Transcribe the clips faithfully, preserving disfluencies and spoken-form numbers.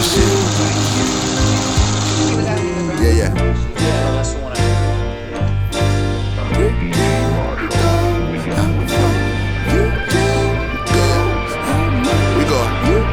and shit. Yeah, yeah. We go.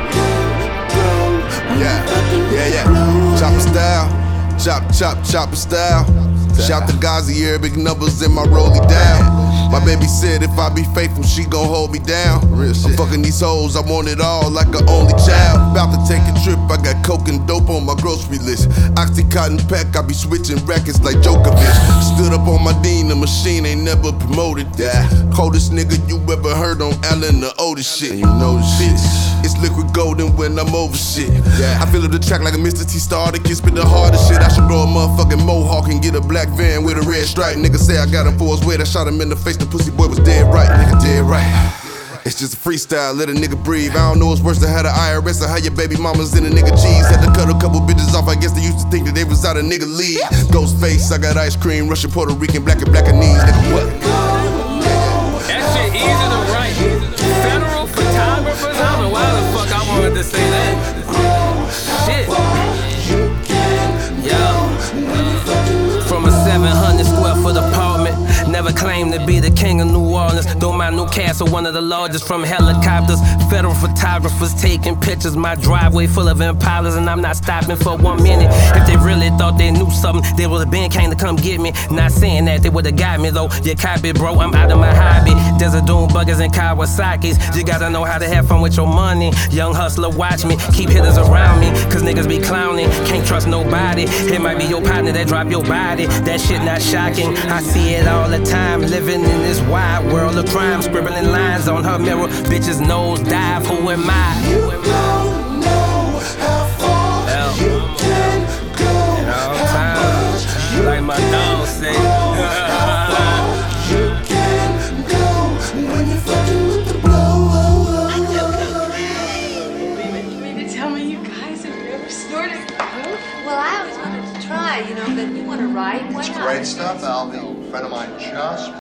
Yeah, yeah, yeah. Chopper style, chop, chop, chopper style. Shout to Gazi, yeah, big numbers in my rollie down. My baby said if I be faithful, she gon' hold me down. I'm fucking these hoes, I want it all like an only child. About to take a trip, I got coke and dope on my grocery list. Oxycontin pack, I be switching rackets like Djokovic. Stood up on my Dean, the machine ain't never promoted that. Coldest nigga you ever heard on Allen the oldest shit. You know the shit. It's liquid golden when I'm over shit. I feel up the track like a Mister T star that can spit the hardest shit. I should grow a motherfucking mohawk and get a black van with a red stripe. Nigga say I got him for his weight, I shot him in the face. The pussy boy was dead right, nigga dead right. It's just a freestyle, let a nigga breathe. I don't know what's worse than how the I R S or how your baby mamas in a nigga G's. Had to cut a couple bitches off, I guess they used to think that they was out of nigga league. Ghost face, I got ice cream, Russian, Puerto Rican, black and black and knees, nigga what? That shit easy to write. Federal photographers, I don't know why the fuck I wanted to say that. Shit. Yo. From a seven hundred square foot apartment. Never claimed to be the king of New Orleans. Though my new castle, one of the largest from helicopters. Federal photographers taking pictures. My driveway full of Impalas, and I'm not stopping for one minute. If they really thought they knew something, they would've been came to come get me. Not saying that they would've got me though. You copy, bro, I'm out of my hobby. Desert Doom buggers and Kawasaki's. You gotta know how to have fun with your money. Young hustler, watch me. Keep hitters around me, cause niggas be clowning. Can't trust nobody. It might be your partner that drop your body. That shit not shocking. I see it all the time, living in this wide world of crime, scribbling lines on her mirror. Bitches nose dive, who am I? You don't know how far Hell. you can go. And all the time, like my dog say. You can go when you're fucking with the blow. You mean to tell me you guys have never snorted coke? Well, I always wanted to try, you know, but you want to ride? Why It's not? great stuff, Alvy. A friend of mine just